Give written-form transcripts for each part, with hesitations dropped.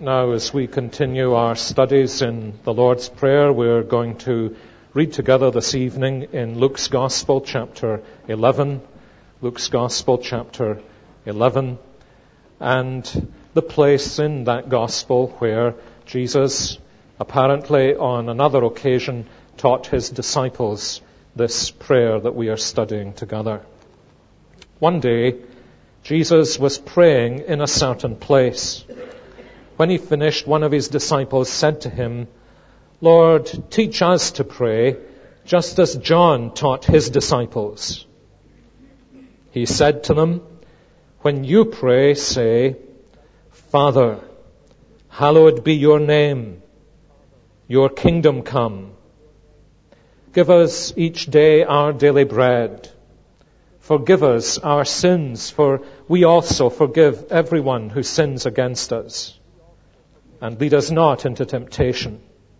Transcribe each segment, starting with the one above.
Now, as we continue our studies in the Lord's Prayer, we're going to read together this evening in Luke's Gospel, chapter 11. Luke's Gospel, chapter 11. And the place in that Gospel where Jesus, apparently on another occasion, taught his disciples this prayer that we are studying together. One day, Jesus was praying in a certain place. When he finished, one of his disciples said to him, "Lord, teach us to pray, just as John taught his disciples." He said to them, "When you pray, say, 'Father, hallowed be your name. Your kingdom come. Give us each day our daily bread. Forgive us our sins, for we also forgive everyone who sins against us. And lead us not into temptation.'"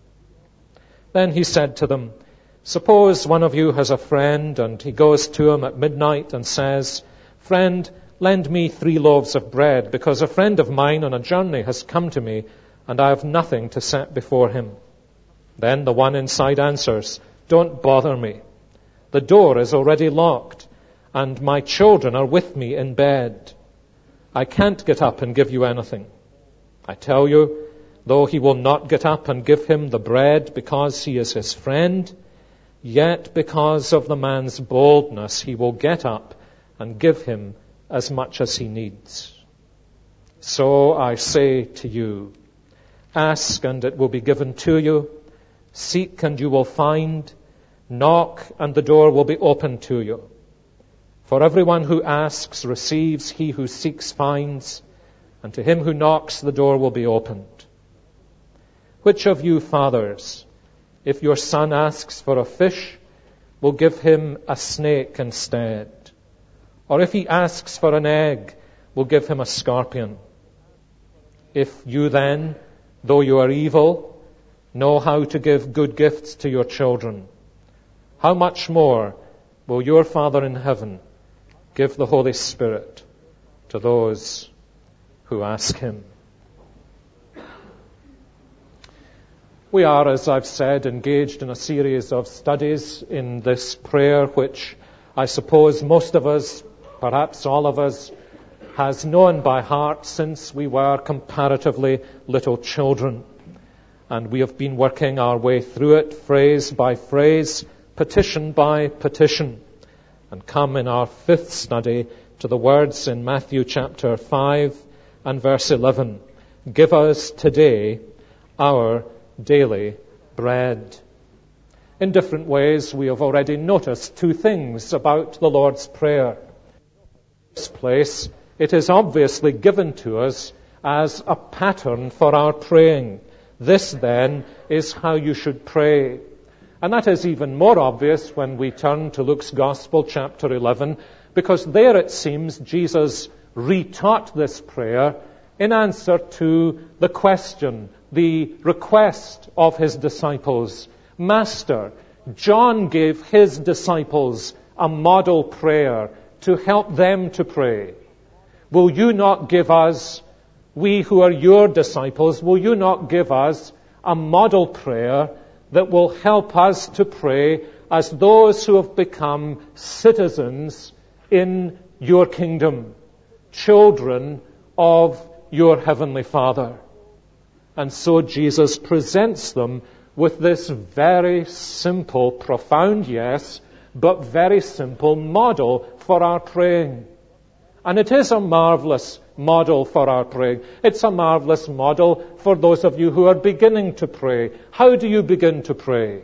Then he said to them, "Suppose one of you has a friend, and he goes to him at midnight and says, 'Friend, lend me 3 loaves of bread, because a friend of mine on a journey has come to me, and I have nothing to set before him.' Then the one inside answers, 'Don't bother me. The door is already locked, and my children are with me in bed. I can't get up and give you anything.' I tell you, though he will not get up and give him the bread because he is his friend, yet because of the man's boldness he will get up and give him as much as he needs. So I say to you, ask and it will be given to you, seek and you will find, knock and the door will be opened to you. For everyone who asks receives, he who seeks finds, and to him who knocks the door will be opened. Which of you fathers, if your son asks for a fish, will give him a snake instead? Or if he asks for an egg, will give him a scorpion? If you then, though you are evil, know how to give good gifts to your children, how much more will your Father in heaven give the Holy Spirit to those who ask him?" We are, as I've said, engaged in a series of studies in this prayer, which I suppose most of us, perhaps all of us, has known by heart since we were comparatively little children. And we have been working our way through it, phrase by phrase, petition by petition, and come in our 5th study to the words in Matthew chapter 5 and verse 11, "Give us today our daily bread." In different ways, we have already noticed 2 things about the Lord's Prayer. In this place, it is obviously given to us as a pattern for our praying. This, then, is how you should pray. And that is even more obvious when we turn to Luke's Gospel, chapter 11, because there it seems Jesus retaught this prayer in answer to the question, the request of his disciples. "Master, John gave his disciples a model prayer to help them to pray. Will you not give us, we who are your disciples, will you not give us a model prayer that will help us to pray as those who have become citizens in your kingdom, children of your heavenly Father?" And so Jesus presents them with this very simple, profound, yes, but very simple model for our praying. And it is a marvelous model for our praying. It's a marvelous model for those of you who are beginning to pray. How do you begin to pray?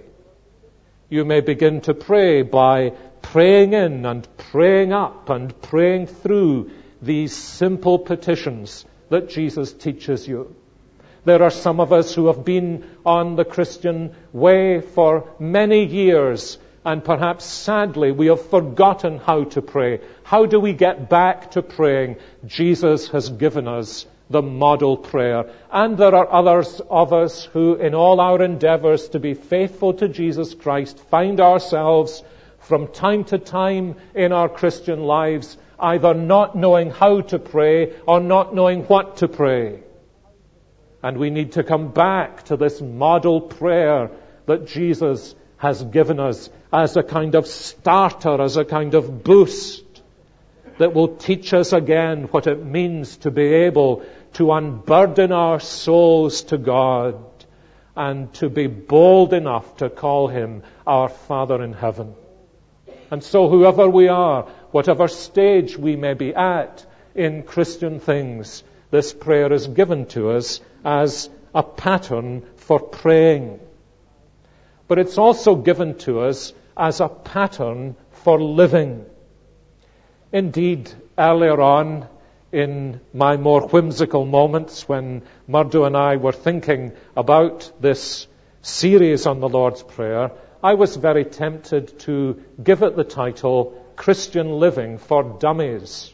You may begin to pray by praying in and praying up and praying through these simple petitions that Jesus teaches you. There are some of us who have been on the Christian way for many years, and perhaps sadly we have forgotten how to pray. How do we get back to praying? Jesus has given us the model prayer. And there are others of us who, in all our endeavors to be faithful to Jesus Christ, find ourselves from time to time in our Christian lives either not knowing how to pray or not knowing what to pray. And we need to come back to this model prayer that Jesus has given us as a kind of starter, as a kind of boost that will teach us again what it means to be able to unburden our souls to God and to be bold enough to call Him our Father in heaven. And so whoever we are, whatever stage we may be at in Christian things, this prayer is given to us as a pattern for praying. But it's also given to us as a pattern for living. Indeed, earlier on, in my more whimsical moments when Murdo and I were thinking about this series on the Lord's Prayer, I was very tempted to give it the title, Christian Living for Dummies.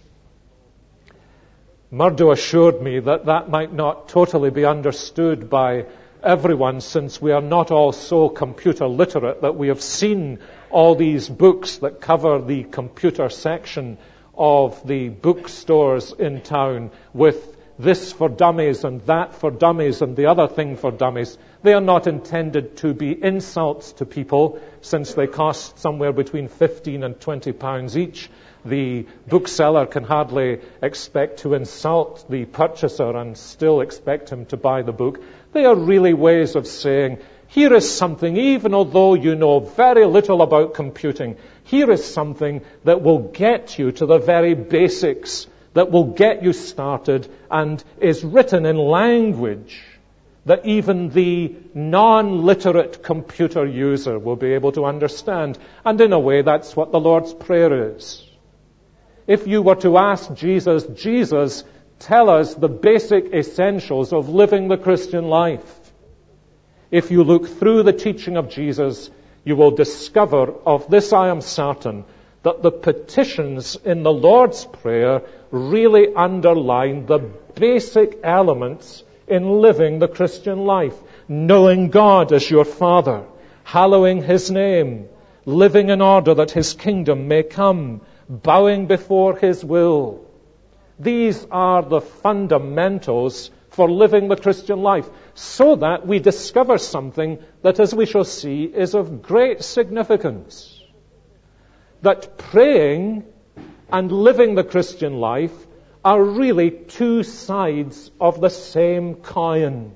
Murdo assured me that that might not totally be understood by everyone, since we are not all so computer literate that we have seen all these books that cover the computer section of the bookstores in town with this for dummies and that for dummies and the other thing for dummies. They are not intended to be insults to people, since they cost somewhere between 15 and 20 pounds each. The bookseller can hardly expect to insult the purchaser and still expect him to buy the book. They are really ways of saying, here is something, even although you know very little about computing, here is something that will get you to the very basics, that will get you started, and is written in language that even the non-literate computer user will be able to understand. And in a way, that's what the Lord's Prayer is. If you were to ask Jesus, Jesus, tell us the basic essentials of living the Christian life. If you look through the teaching of Jesus, you will discover, of this I am certain, that the petitions in the Lord's Prayer really underline the basic elements in living the Christian life. Knowing God as your Father, hallowing His name, living in order that His kingdom may come, bowing before His will. These are the fundamentals for living the Christian life, so that we discover something that, as we shall see, is of great significance. That praying and living the Christian life are really two sides of the same coin.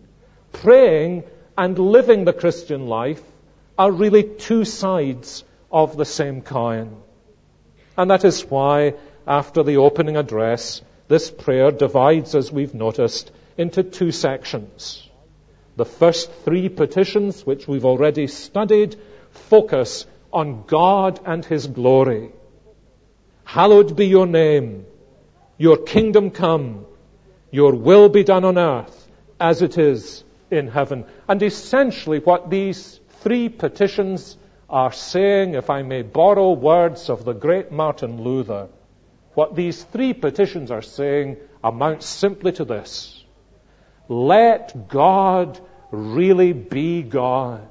Praying and living the Christian life are really two sides of the same coin. And that is why, after the opening address, this prayer divides, as we've noticed, into two sections. The first three petitions, which we've already studied, focus on God and His glory. Hallowed be your name, your kingdom come, your will be done on earth as it is in heaven. And essentially what these three petitions are saying, if I may borrow words of the great Martin Luther, what these three petitions are saying amounts simply to this: let God really be God.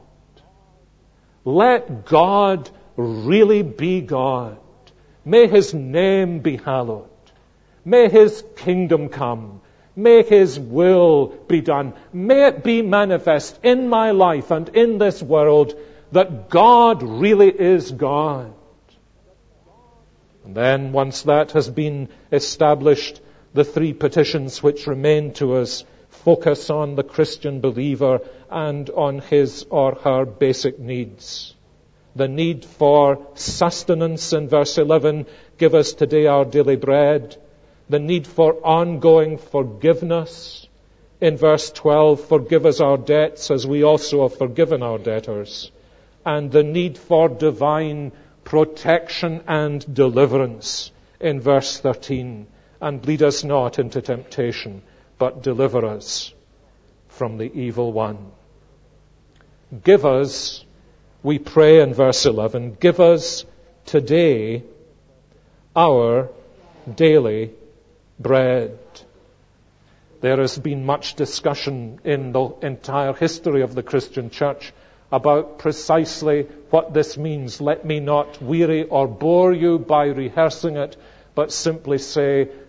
Let God really be God. May His name be hallowed. May His kingdom come. May His will be done. May it be manifest in my life and in this world that God really is God. And then, once that has been established, the three petitions which remain to us focus on the Christian believer and on his or her basic needs. The need for sustenance in verse 11, give us today our daily bread. The need for ongoing forgiveness in verse 12, forgive us our debts as we also have forgiven our debtors. And the need for divine protection and deliverance in verse 13. And lead us not into temptation, but deliver us from the evil one. Give us, we pray in verse 11, give us today our daily bread. There has been much discussion in the entire history of the Christian church about precisely what this means. Let me not weary or bore you by rehearsing it, but simply say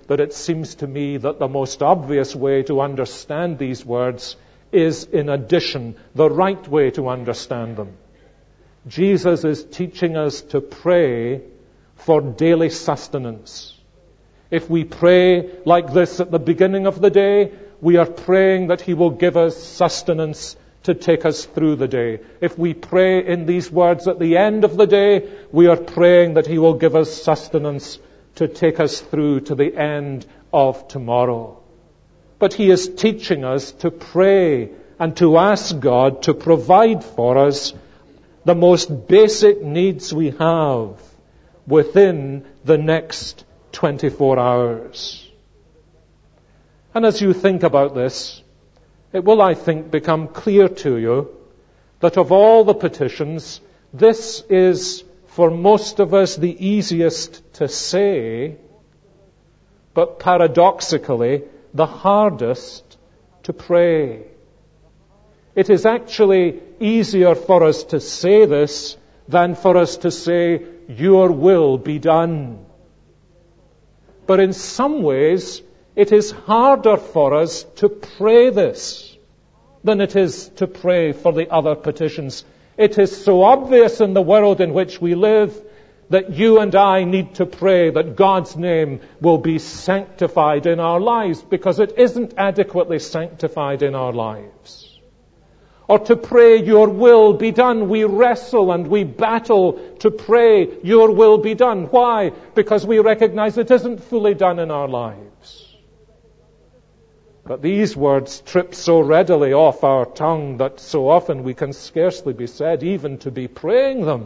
that it seems to me that the most obvious way to understand these words is, in addition, the right way to understand them. Jesus is teaching us to pray for daily sustenance. If we pray like this at the beginning of the day, we are praying that He will give us sustenance to take us through the day. If we pray in these words at the end of the day, we are praying that He will give us sustenance to take us through to the end of tomorrow. But He is teaching us to pray and to ask God to provide for us the most basic needs we have within the next 24 hours. And as you think about this, it will, I think, become clear to you that of all the petitions, this is, for most of us, the easiest to say, but paradoxically, the hardest to pray. It is actually easier for us to say this than for us to say, "Your will be done." But in some ways, it is harder for us to pray this than it is to pray for the other petitions. It is so obvious in the world in which we live that you and I need to pray that God's name will be sanctified in our lives, because it isn't adequately sanctified in our lives. Or to pray, "Your will be done." We wrestle and we battle to pray, "Your will be done." Why? Because we recognize it isn't fully done in our lives. But these words trip so readily off our tongue that so often we can scarcely be said even to be praying them.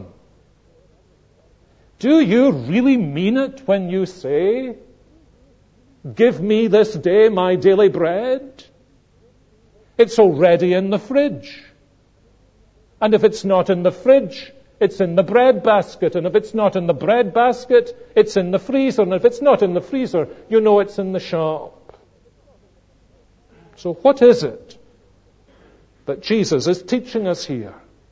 Do you really mean it when you say, "Give me this day my daily bread"? It's already in the fridge. And if it's not in the fridge, it's in the bread basket. And if it's not in the bread basket, it's in the freezer. And if it's not in the freezer, you know it's in the shop. So what is it that Jesus is teaching us here?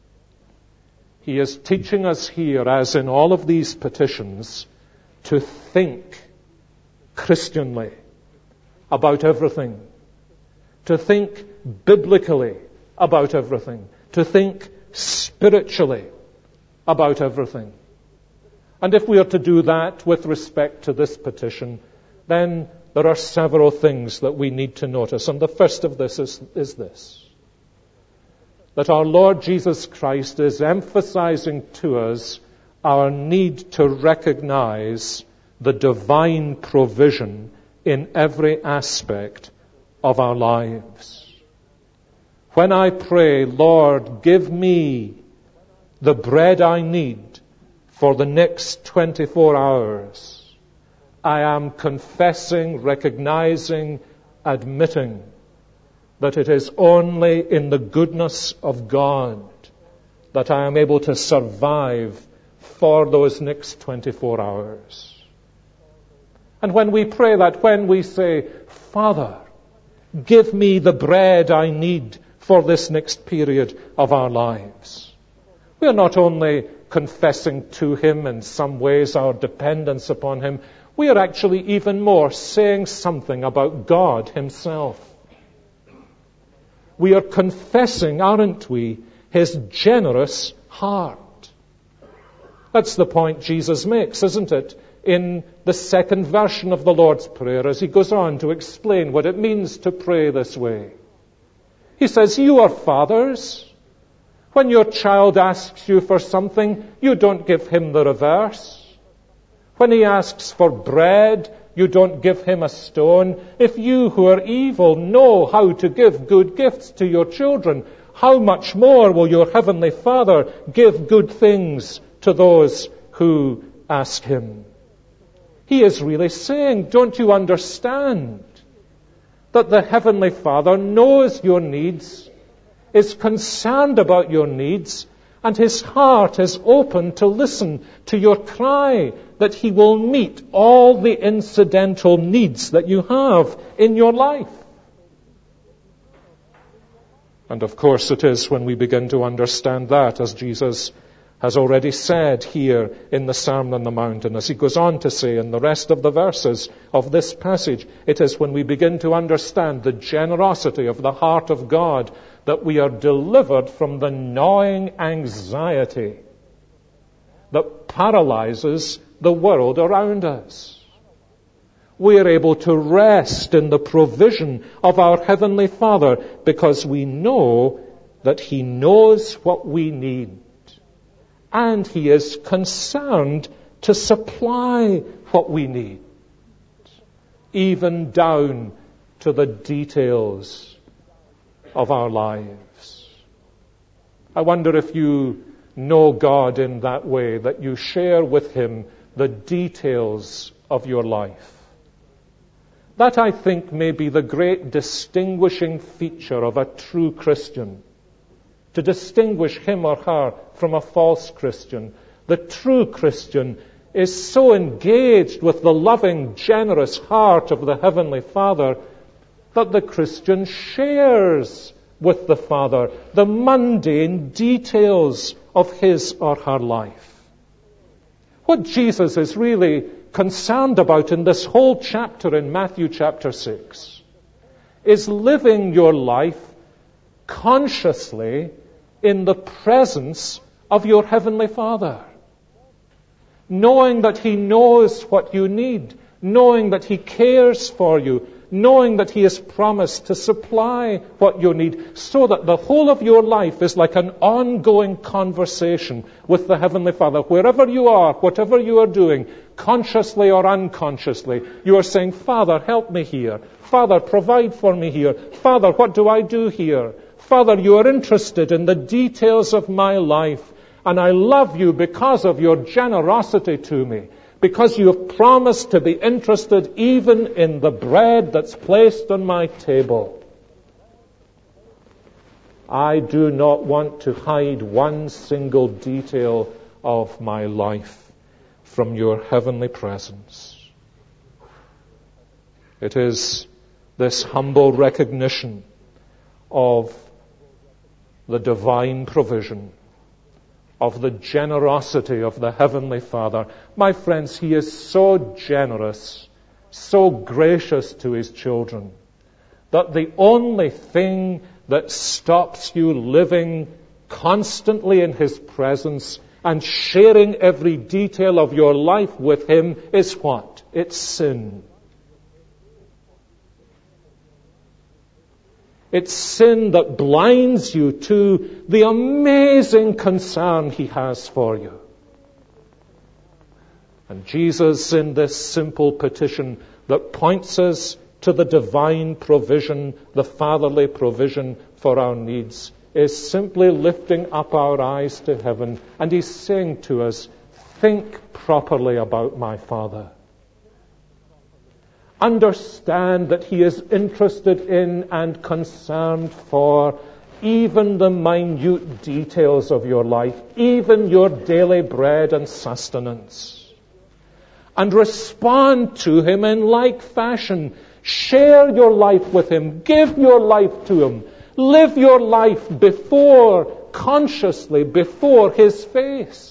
He is teaching us here, as in all of these petitions, to think Christianly about everything. To think biblically about everything. To think spiritually about everything. And if we are to do that with respect to this petition, then there are several things that we need to notice. And the first of this is this: that our Lord Jesus Christ is emphasizing to us our need to recognize the divine provision in every aspect of our lives. When I pray, "Lord, give me the bread I need for the next 24 hours," I am confessing, recognizing, admitting that it is only in the goodness of God that I am able to survive for those next 24 hours. And when we pray that, when we say, "Father, give me the bread I need for this next period of our lives," we are not only confessing to Him in some ways our dependence upon Him, we are actually even more saying something about God Himself. We are confessing, aren't we, His generous heart. That's the point Jesus makes, isn't it, in the second version of the Lord's Prayer, as He goes on to explain what it means to pray this way. He says, "You are fathers. When your child asks you for something, you don't give him the reverse. When he asks for bread, you don't give him a stone. If you who are evil know how to give good gifts to your children, how much more will your heavenly Father give good things to those who ask Him?" He is really saying, don't you understand that the Heavenly Father knows your needs, is concerned about your needs, and His heart is open to listen to your cry that He will meet all the incidental needs that you have in your life? And of course it is when we begin to understand that, as Jesus has already said here in the Sermon on the Mount. And as he goes on to say in the rest of the verses of this passage, it is when we begin to understand the generosity of the heart of God that we are delivered from the gnawing anxiety that paralyzes the world around us. We are able to rest in the provision of our Heavenly Father because we know that He knows what we need. And He is concerned to supply what we need, even down to the details of our lives. I wonder if you know God in that way, that you share with Him the details of your life. That, I think, may be the great distinguishing feature of a true Christian. To distinguish him or her from a false Christian. The true Christian is so engaged with the loving, generous heart of the Heavenly Father that the Christian shares with the Father the mundane details of his or her life. What Jesus is really concerned about in this whole chapter in Matthew chapter 6 is living your life consciously in the presence of your Heavenly Father. Knowing that He knows what you need, knowing that He cares for you, knowing that He has promised to supply what you need, so that the whole of your life is like an ongoing conversation with the Heavenly Father. Wherever you are, whatever you are doing, consciously or unconsciously, you are saying, Father, help me here. Father, provide for me here. Father, what do I do here? Father, you are interested in the details of my life, and I love you because of your generosity to me. Because you have promised to be interested even in the bread that's placed on my table. I do not want to hide one single detail of my life from your heavenly presence. It is this humble recognition of the divine provision, of the generosity of the Heavenly Father. My friends, He is so generous, so gracious to His children, that the only thing that stops you living constantly in His presence and sharing every detail of your life with Him is what? It's sin. It's sin that blinds you to the amazing concern He has for you. And Jesus, in this simple petition that points us to the divine provision, the fatherly provision for our needs, is simply lifting up our eyes to heaven. And He's saying to us, think properly about my Father. Understand that He is interested in and concerned for even the minute details of your life, even your daily bread and sustenance. And respond to Him in like fashion. Share your life with Him. Give your life to Him. Live your life consciously before His face.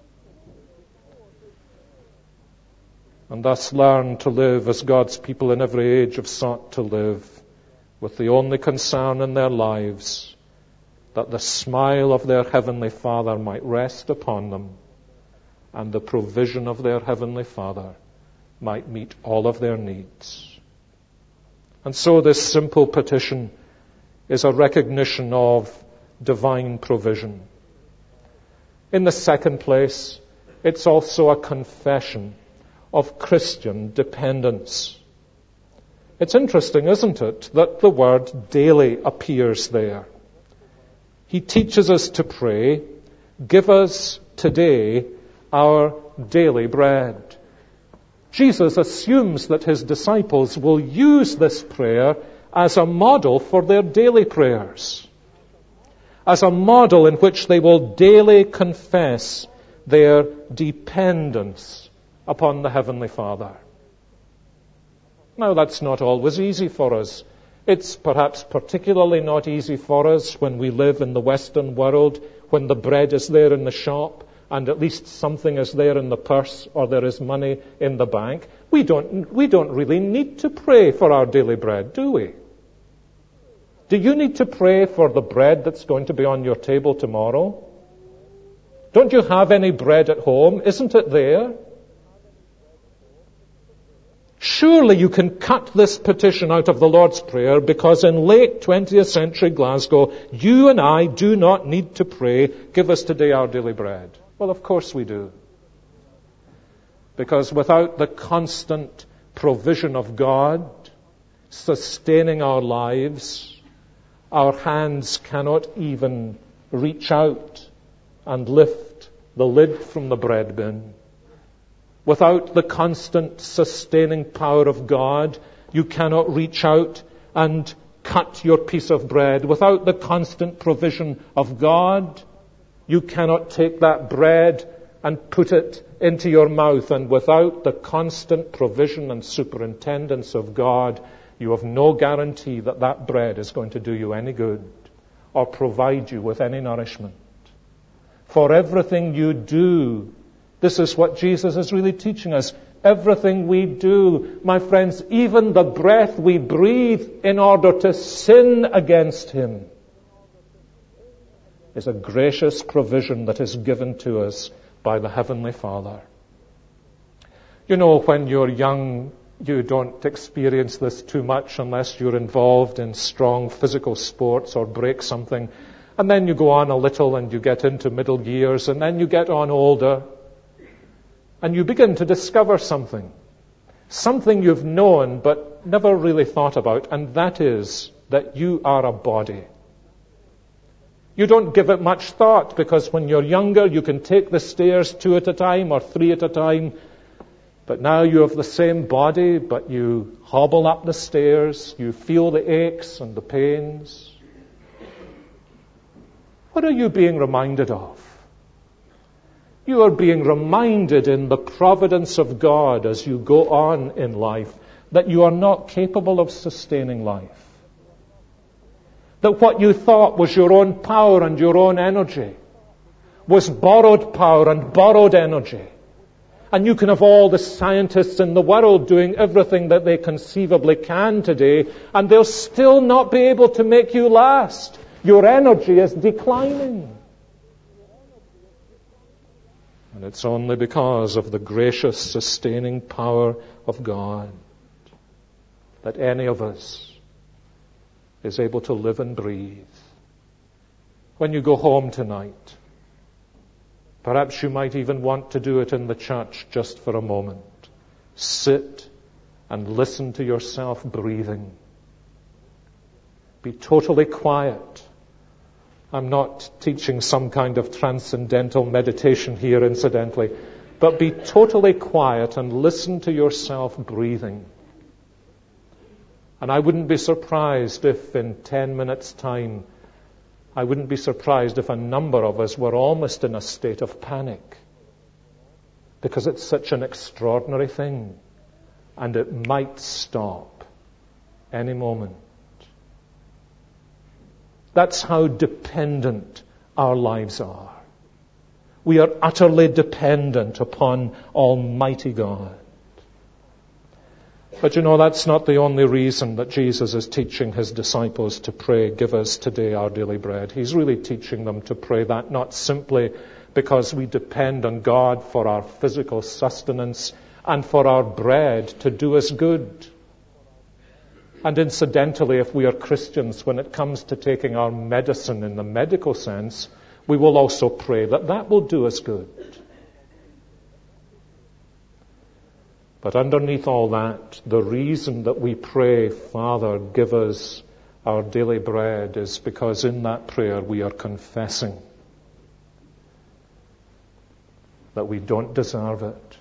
And thus learn to live as God's people in every age have sought to live, with the only concern in their lives that the smile of their Heavenly Father might rest upon them, and the provision of their Heavenly Father might meet all of their needs. And so this simple petition is a recognition of divine provision. In the second place, it's also a confession of Christian dependence. It's interesting, isn't it, that the word daily appears there. He teaches us to pray, give us today our daily bread. Jesus assumes that His disciples will use this prayer as a model for their daily prayers, as a model in which they will daily confess their dependence upon the Heavenly Father. Now, that's not always easy for us. It's perhaps particularly not easy for us when we live in the Western world, when the bread is there in the shop, and at least something is there in the purse or there is money in the bank, we don't really need to pray for our daily bread, do we? Do you need to pray for the bread that's going to be on your table tomorrow? Don't you have any bread at home? Isn't it there? Surely you can cut this petition out of the Lord's Prayer, because in late 20th century Glasgow, you and I do not need to pray, "Give us today our daily bread." Well, of course we do. Because without the constant provision of God sustaining our lives, our hands cannot even reach out and lift the lid from the bread bin. Without the constant sustaining power of God, you cannot reach out and cut your piece of bread. Without the constant provision of God, you cannot take that bread and put it into your mouth. And without the constant provision and superintendence of God, you have no guarantee that that bread is going to do you any good or provide you with any nourishment. For everything you do, this is what Jesus is really teaching us. Everything we do, my friends, even the breath we breathe in order to sin against Him, is a gracious provision that is given to us by the Heavenly Father. You know, when you're young, you don't experience this too much unless you're involved in strong physical sports or break something. And then you go on a little and you get into middle years, and then you get on older. And you begin to discover something you've known but never really thought about, and that is that you are a body. You don't give it much thought, because when you're younger you can take the stairs 2 at a time or 3 at a time, but now you have the same body, but you hobble up the stairs, you feel the aches and the pains. What are you being reminded of? You are being reminded in the providence of God as you go on in life that you are not capable of sustaining life. That what you thought was your own power and your own energy was borrowed power and borrowed energy. And you can have all the scientists in the world doing everything that they conceivably can today, and they'll still not be able to make you last. Your energy is declining. And it's only because of the gracious, sustaining power of God that any of us is able to live and breathe. When you go home tonight, perhaps you might even want to do it in the church just for a moment. Sit and listen to yourself breathing. Be totally quiet. I'm not teaching some kind of transcendental meditation here, incidentally, but be totally quiet and listen to yourself breathing. And I wouldn't be surprised if in 10 minutes' time, I wouldn't be surprised if a number of us were almost in a state of panic, because it's such an extraordinary thing, and it might stop any moment. That's how dependent our lives are. We are utterly dependent upon Almighty God. But you know, that's not the only reason that Jesus is teaching His disciples to pray, "Give us today our daily bread." He's really teaching them to pray that not simply because we depend on God for our physical sustenance and for our bread to do us good. And incidentally, if we are Christians, when it comes to taking our medicine in the medical sense, we will also pray that that will do us good. But underneath all that, the reason that we pray, "Father, give us our daily bread," is because in that prayer we are confessing that we don't deserve it,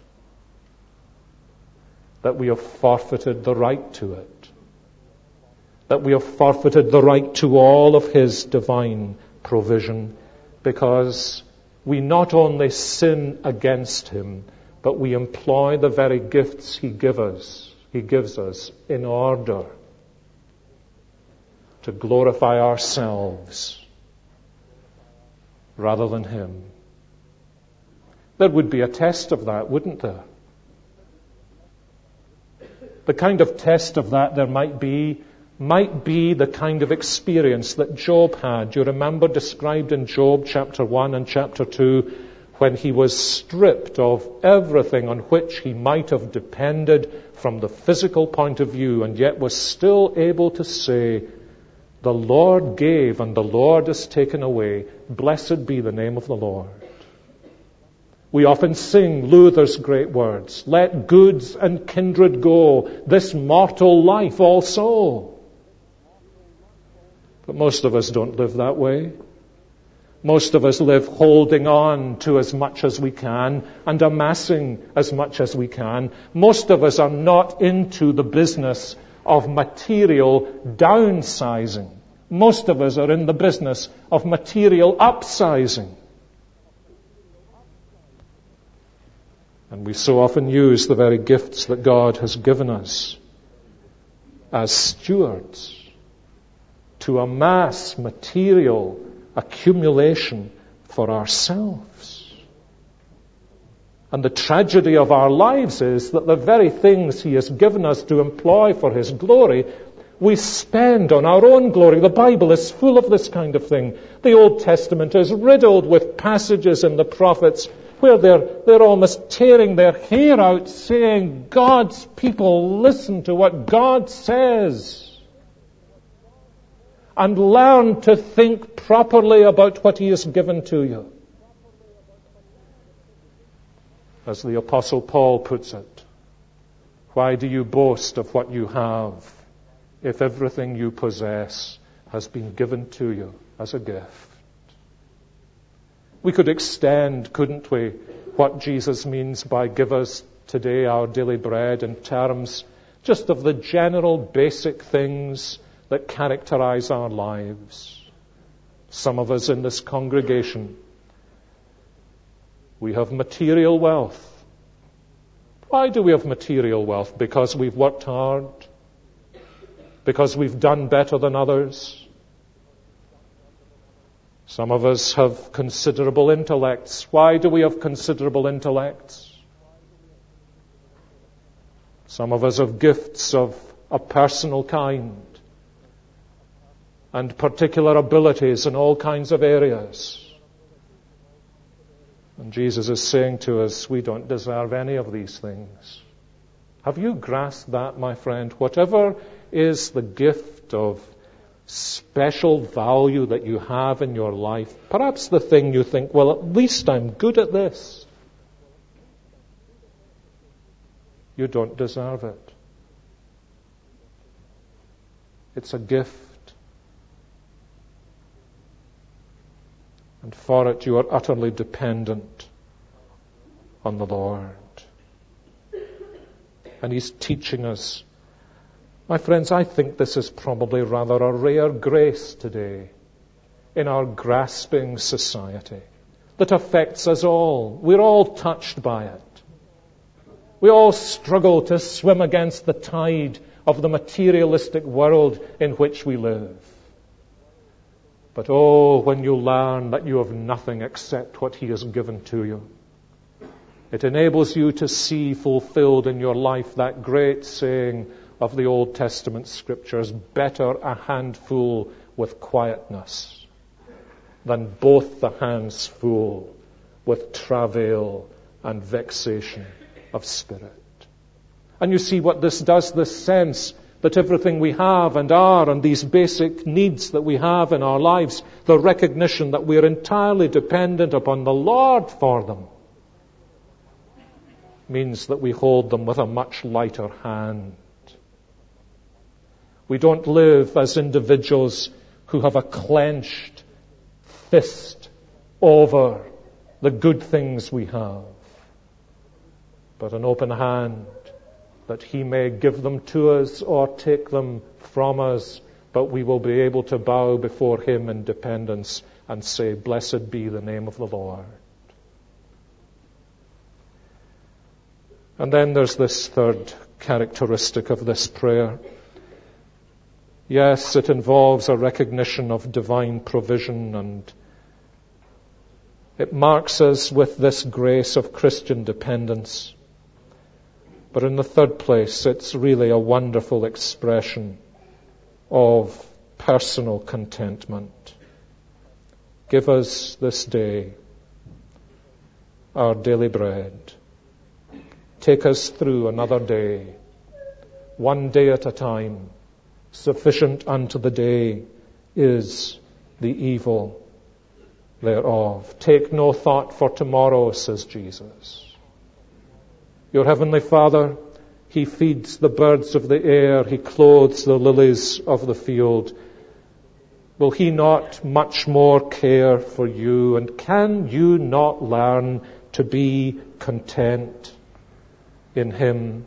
that we have forfeited the right to it, that we have forfeited the right to all of His divine provision, because we not only sin against Him, but we employ the very gifts He gives us in order to glorify ourselves rather than Him. There would be a test of that, wouldn't there? The kind of test of that there might be the kind of experience that Job had. You remember described in Job chapter 1 and chapter 2, when he was stripped of everything on which he might have depended from the physical point of view, and yet was still able to say, "The Lord gave and the Lord has taken away. Blessed be the name of the Lord." We often sing Luther's great words, "Let goods and kindred go, this mortal life also." But most of us don't live that way. Most of us live holding on to as much as we can and amassing as much as we can. Most of us are not into the business of material downsizing. Most of us are in the business of material upsizing. And we so often use the very gifts that God has given us as stewards to amass material accumulation for ourselves. And the tragedy of our lives is that the very things He has given us to employ for His glory, we spend on our own glory. The Bible is full of this kind of thing. The Old Testament is riddled with passages in the prophets where they're almost tearing their hair out saying, "God's people, listen to what God says. And learn to think properly about what He has given to you." As the Apostle Paul puts it, "Why do you boast of what you have, if everything you possess has been given to you as a gift?" We could extend, couldn't we, what Jesus means by "give us today our daily bread" in terms just of the general basic things that characterize our lives. Some of us in this congregation, we have material wealth. Why do we have material wealth? Because we've worked hard? Because we've done better than others? Some of us have considerable intellects. Why do we have considerable intellects? Some of us have gifts of a personal kind and particular abilities in all kinds of areas. And Jesus is saying to us, we don't deserve any of these things. Have you grasped that, my friend? Whatever is the gift of special value that you have in your life, perhaps the thing you think, well, at least I'm good at this. You don't deserve it. It's a gift. And for it you are utterly dependent on the Lord. And He's teaching us. My friends, I think this is probably rather a rare grace today in our grasping society that affects us all. We're all touched by it. We all struggle to swim against the tide of the materialistic world in which we live. But oh, when you learn that you have nothing except what He has given to you, it enables you to see fulfilled in your life that great saying of the Old Testament Scriptures, "Better a handful with quietness than both the hands full with travail and vexation of spirit." And you see what this does, this sense that everything we have and are and these basic needs that we have in our lives, the recognition that we are entirely dependent upon the Lord for them, means that we hold them with a much lighter hand. We don't live as individuals who have a clenched fist over the good things we have, but an open hand that He may give them to us or take them from us, but we will be able to bow before Him in dependence and say, "Blessed be the name of the Lord." And then there's this third characteristic of this prayer. Yes, it involves a recognition of divine provision and It marks us with this grace of Christian dependence. But in the third place, it's really a wonderful expression of personal contentment. Give us this day our daily bread. Take us through another day, one day at a time. Sufficient unto the day is the evil thereof. Take no thought for tomorrow, says Jesus. Your heavenly Father, He feeds the birds of the air, He clothes the lilies of the field. Will He not much more care for you? And can you not learn to be content in Him?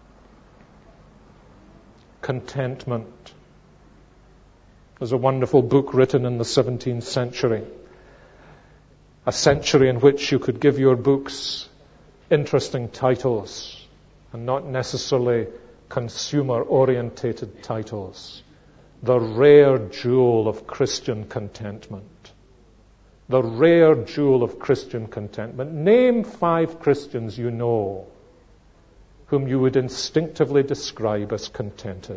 Contentment. There's a wonderful book written in the 17th century, a century in which you could give your books interesting titles and not necessarily consumer-orientated titles. The rare jewel of Christian contentment. The rare jewel of Christian contentment. Name 5 Christians you know whom you would instinctively describe as contented.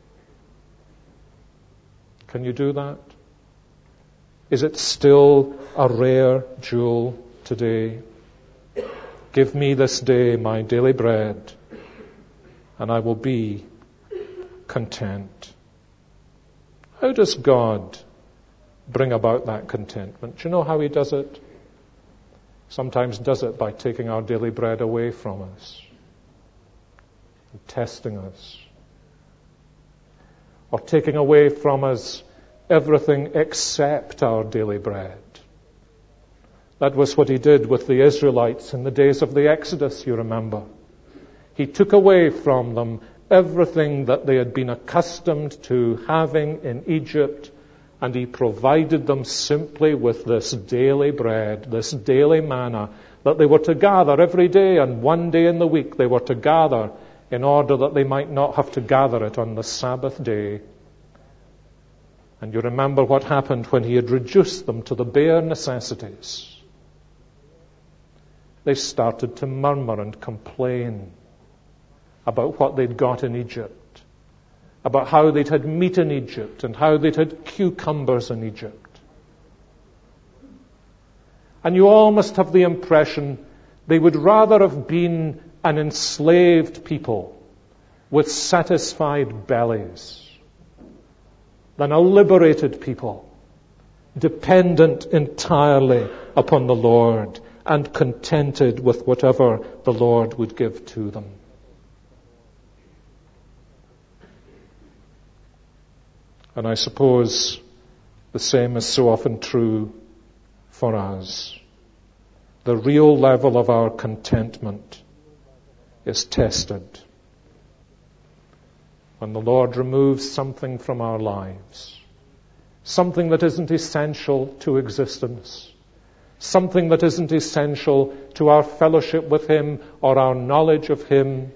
Can you do that? Is it still a rare jewel today? Give me this day my daily bread, and I will be content. How does God bring about that contentment? Do you know how He does it? Sometimes does it by taking our daily bread away from us and testing us, or taking away from us everything except our daily bread. That was what He did with the Israelites in the days of the Exodus, you remember. He took away from them everything that they had been accustomed to having in Egypt, and He provided them simply with this daily bread, this daily manna, that they were to gather every day, and one day in the week they were to gather in order that they might not have to gather it on the Sabbath day. And you remember what happened when He had reduced them to the bare necessities. They started to murmur and complain about what they'd got in Egypt, about how they'd had meat in Egypt and how they'd had cucumbers in Egypt. And you almost have the impression they would rather have been an enslaved people with satisfied bellies than a liberated people, dependent entirely upon the Lord and contented with whatever the Lord would give to them. And I suppose the same is so often true for us. The real level of our contentment is tested when the Lord removes something from our lives, something that isn't essential to existence, something that isn't essential to our fellowship with Him or our knowledge of Him,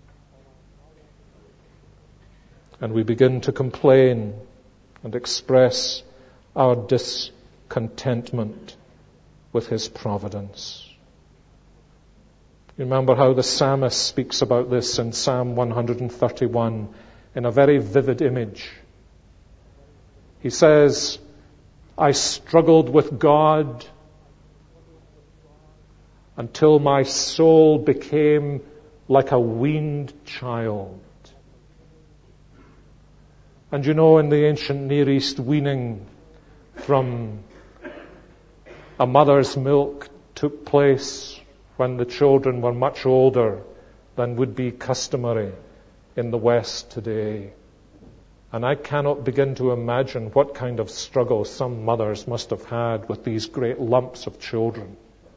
and we begin to complain and express our discontentment with His providence. You remember how the psalmist speaks about this in Psalm 131 in a very vivid image. He says, I struggled with God until my soul became like a weaned child. And you know, in the ancient Near East, weaning from a mother's milk took place when the children were much older than would be customary in the West today. And I cannot begin to imagine what kind of struggle some mothers must have had with these great lumps of children.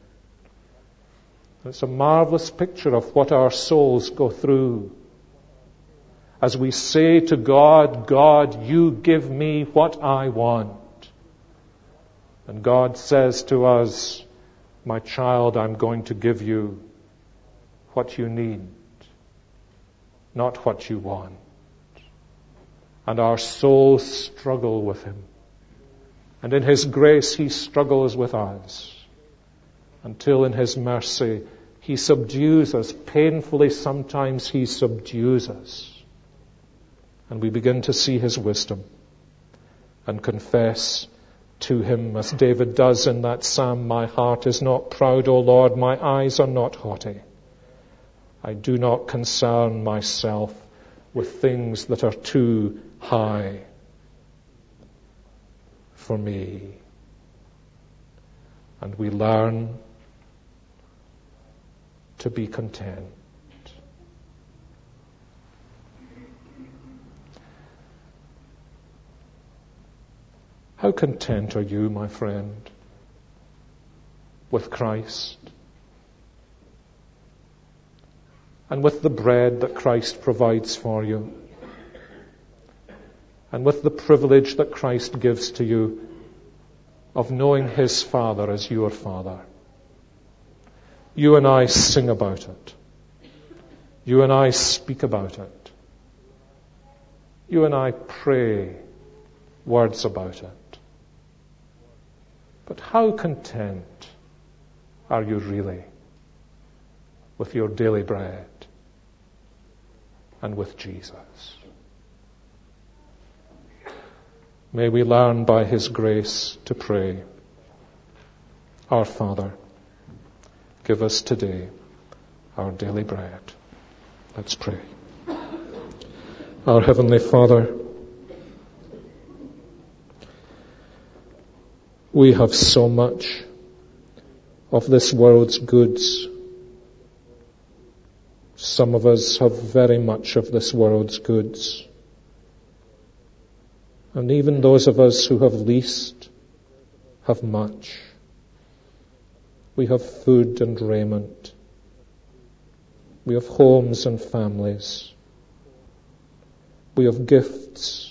It's a marvelous picture of what our souls go through as we say to God, God, you give me what I want. And God says to us, my child, I'm going to give you what you need, not what you want. And our souls struggle with Him. And in His grace, He struggles with us. until in his mercy he subdues us. Painfully sometimes he subdues us. And we begin to see his wisdom and confess to him, as David does in that psalm, my heart is not proud, O Lord, my eyes are not haughty. I do not concern myself with things that are too high for me. And we learn to be content. How content are you, my friend, with Christ and with the bread that Christ provides for you and with the privilege that Christ gives to you of knowing his Father as your Father? You and I sing about it. You and I speak about it. You and I pray words about it. But how content are you really with your daily bread and with Jesus? May we learn by his grace to pray, Our Father, give us today our daily bread. Let's pray. Our Heavenly Father, we have so much of this world's goods. Some of us have very much of this world's goods. And even those of us who have least have much. We have food and raiment. We have homes and families. We have gifts.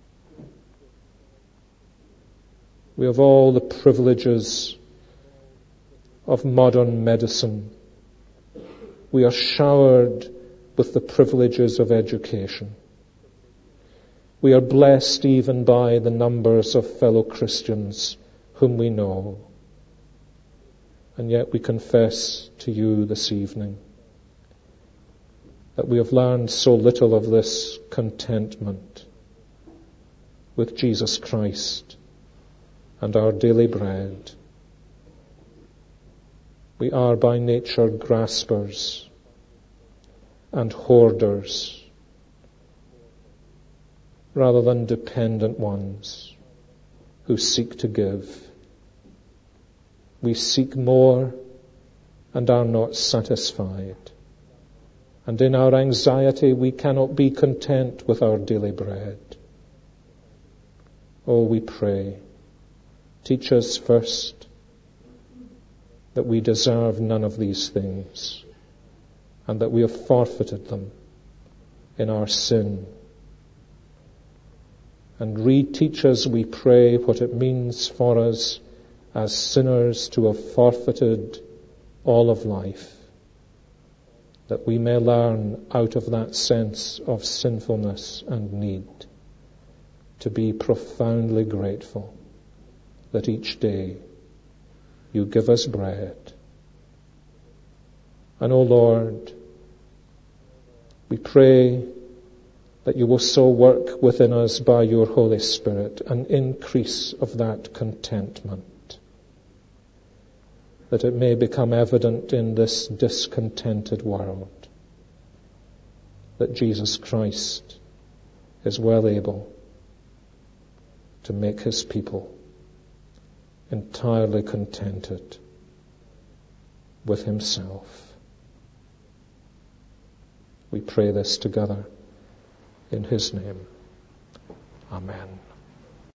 We have all the privileges of modern medicine. We are showered with the privileges of education. We are blessed even by the numbers of fellow Christians whom we know. And yet we confess to you this evening that we have learned so little of this contentment with Jesus Christ and our daily bread. We are by nature graspers and hoarders rather than dependent ones who seek to give. We seek more and are not satisfied. And in our anxiety we cannot be content with our daily bread. Oh, we pray, teach us first that we deserve none of these things and that we have forfeited them in our sin. And reteach us, we pray, what it means for us as sinners to have forfeited all of life, that we may learn out of that sense of sinfulness and need to be profoundly grateful that each day you give us bread. And, O Lord, we pray that you will so work within us by your Holy Spirit an increase of that contentment, that it may become evident in this discontented world that Jesus Christ is well able to make his people entirely contented with himself. We pray this together in his name. Amen.